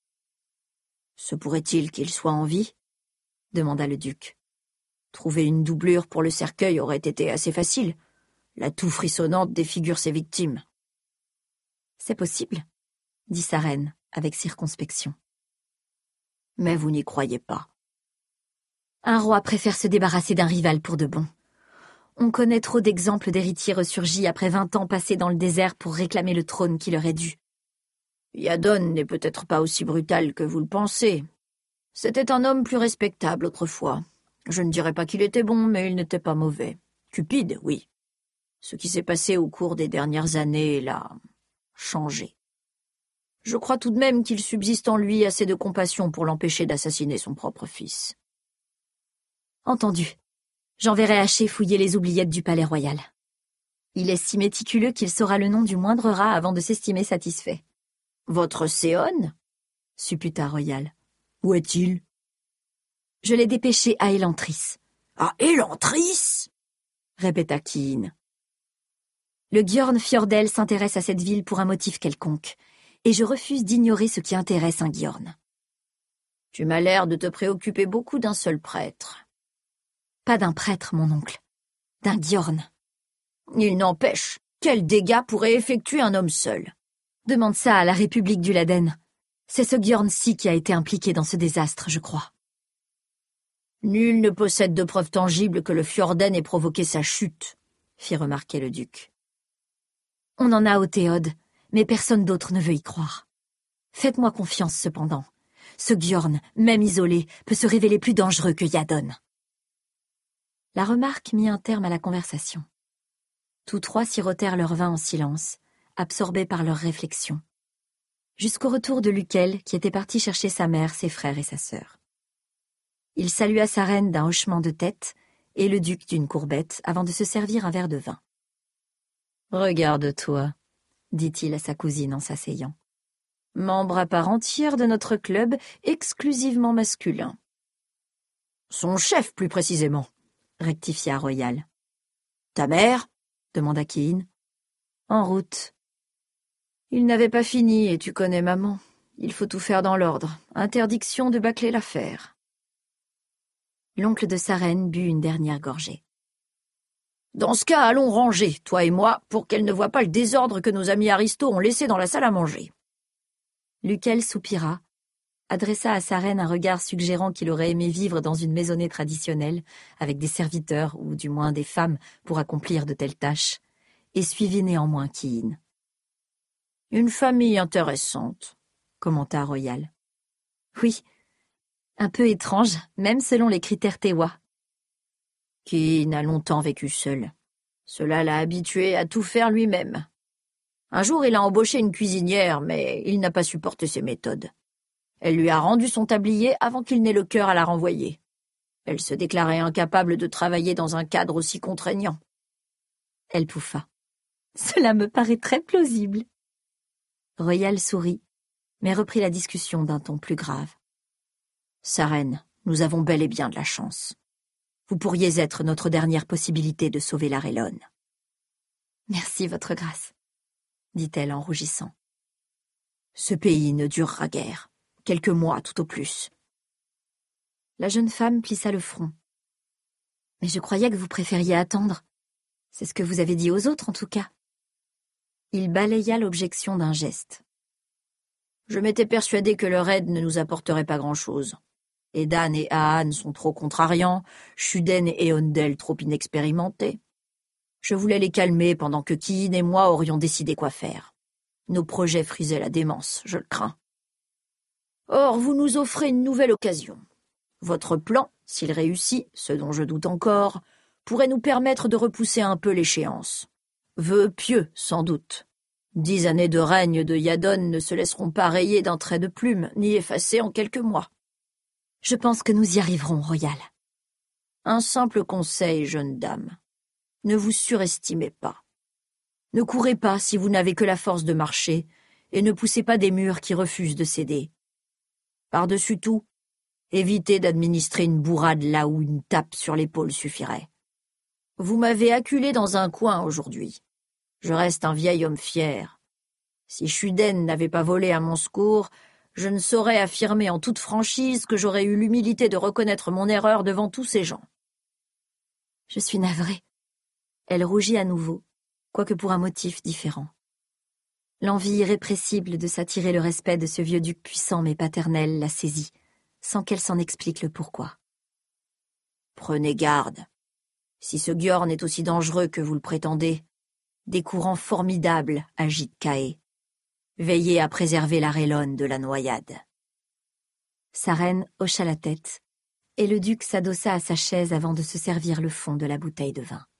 « Se pourrait-il qu'il soit en vie ? » demanda le duc. Trouver une doublure pour le cercueil aurait été assez facile. La toux frissonnante défigure ses victimes. « C'est possible, » dit sa reine avec circonspection. « Mais vous n'y croyez pas. » Un roi préfère se débarrasser d'un rival pour de bon. On connaît trop d'exemples d'héritiers ressurgis après 20 ans passés dans le désert pour réclamer le trône qui leur est dû. Yadon n'est peut-être pas aussi brutal que vous le pensez. C'était un homme plus respectable autrefois. Je ne dirais pas qu'il était bon, mais il n'était pas mauvais. Cupide, oui. Ce qui s'est passé au cours des dernières années l'a changé. Je crois tout de même qu'il subsiste en lui assez de compassion pour l'empêcher d'assassiner son propre fils. Entendu. J'enverrai Haché fouiller les oubliettes du palais royal. Il est si méticuleux qu'il saura le nom du moindre rat avant de s'estimer satisfait. Votre Séon? Supputa Royal. Où est-il? Je l'ai dépêché à Elantris. À Elantris? Répéta Kiin. Le Gjorn Fjordell s'intéresse à cette ville pour un motif quelconque, et je refuse d'ignorer ce qui intéresse un Gjorn. Tu m'as l'air de te préoccuper beaucoup d'un seul prêtre. Pas d'un prêtre, mon oncle. D'un Gjorn. Il n'empêche, quels dégâts pourrait effectuer un homme seul? Demande ça à la République du Laden. C'est ce Gjorn-ci qui a été impliqué dans ce désastre, je crois. Nul ne possède de preuves tangibles que le Fjorden ait provoqué sa chute, fit remarquer le duc. On en a au Théode, mais personne d'autre ne veut y croire. Faites-moi confiance, cependant. Ce Gjorn, même isolé, peut se révéler plus dangereux que Yadon. La remarque mit un terme à la conversation. Tous trois sirotèrent leur vin en silence, absorbés par leurs réflexions. Jusqu'au retour de Lukel, qui était parti chercher sa mère, ses frères et sa sœur. Il salua sa reine d'un hochement de tête et le duc d'une courbette avant de se servir un verre de vin. « Regarde-toi, » dit-il à sa cousine en s'asseyant. « Membre à part entière de notre club exclusivement masculin. »« Son chef, plus précisément, » rectifia Royal. « Ta mère ?» demanda Kiin. « En route. » Il n'avait pas fini, et tu connais maman. Il faut tout faire dans l'ordre. Interdiction de bâcler l'affaire. L'oncle de sa reine but une dernière gorgée. Dans ce cas, allons ranger, toi et moi, pour qu'elle ne voie pas le désordre que nos amis aristos ont laissé dans la salle à manger. Lukel soupira, adressa à sa reine un regard suggérant qu'il aurait aimé vivre dans une maisonnée traditionnelle, avec des serviteurs, ou du moins des femmes, pour accomplir de telles tâches, et suivit néanmoins Kiin. « Une famille intéressante, » commenta Royal. « Oui, un peu étrange, même selon les critères Tewa. » Kiin a longtemps vécu seul. Cela l'a habitué à tout faire lui-même. Un jour, il a embauché une cuisinière, mais il n'a pas supporté ses méthodes. Elle lui a rendu son tablier avant qu'il n'ait le cœur à la renvoyer. Elle se déclarait incapable de travailler dans un cadre aussi contraignant. Elle pouffa. « Cela me paraît très plausible. » Royal sourit, mais reprit la discussion d'un ton plus grave. « Sa reine, nous avons bel et bien de la chance. Vous pourriez être notre dernière possibilité de sauver la Rélone. »« Merci, votre grâce, » dit-elle en rougissant. « Ce pays ne durera guère. Quelques mois tout au plus. » La jeune femme plissa le front. « Mais je croyais que vous préfériez attendre. C'est ce que vous avez dit aux autres, en tout cas. » Il balaya l'objection d'un geste. « Je m'étais persuadé que leur aide ne nous apporterait pas grand-chose. Edan et Ahan sont trop contrariants, Shuden et Eondel trop inexpérimentés. Je voulais les calmer pendant que Kiin et moi aurions décidé quoi faire. Nos projets frisaient la démence, je le crains. Or, vous nous offrez une nouvelle occasion. Votre plan, s'il réussit, ce dont je doute encore, pourrait nous permettre de repousser un peu l'échéance. Vœu pieux, sans doute. 10 années de règne de Yadon ne se laisseront pas rayer d'un trait de plume, ni effacer en quelques mois. Je pense que nous y arriverons, Royal. Un simple conseil, jeune dame. Ne vous surestimez pas. Ne courez pas si vous n'avez que la force de marcher, et ne poussez pas des murs qui refusent de céder. Par-dessus tout, évitez d'administrer une bourrade là où une tape sur l'épaule suffirait. Vous m'avez acculé dans un coin aujourd'hui. Je reste un vieil homme fier. Si Shuden n'avait pas volé à mon secours, je ne saurais affirmer en toute franchise que j'aurais eu l'humilité de reconnaître mon erreur devant tous ces gens. Je suis navrée. Elle rougit à nouveau, quoique pour un motif différent. L'envie irrépressible de s'attirer le respect de ce vieux duc puissant mais paternel la saisit, sans qu'elle s'en explique le pourquoi. Prenez garde. Si ce Gjorn est aussi dangereux que vous le prétendez, des courants formidables agitent Kae. Veillez à préserver la Rélone de la noyade. Sa reine hocha la tête, et le duc s'adossa à sa chaise avant de se servir le fond de la bouteille de vin.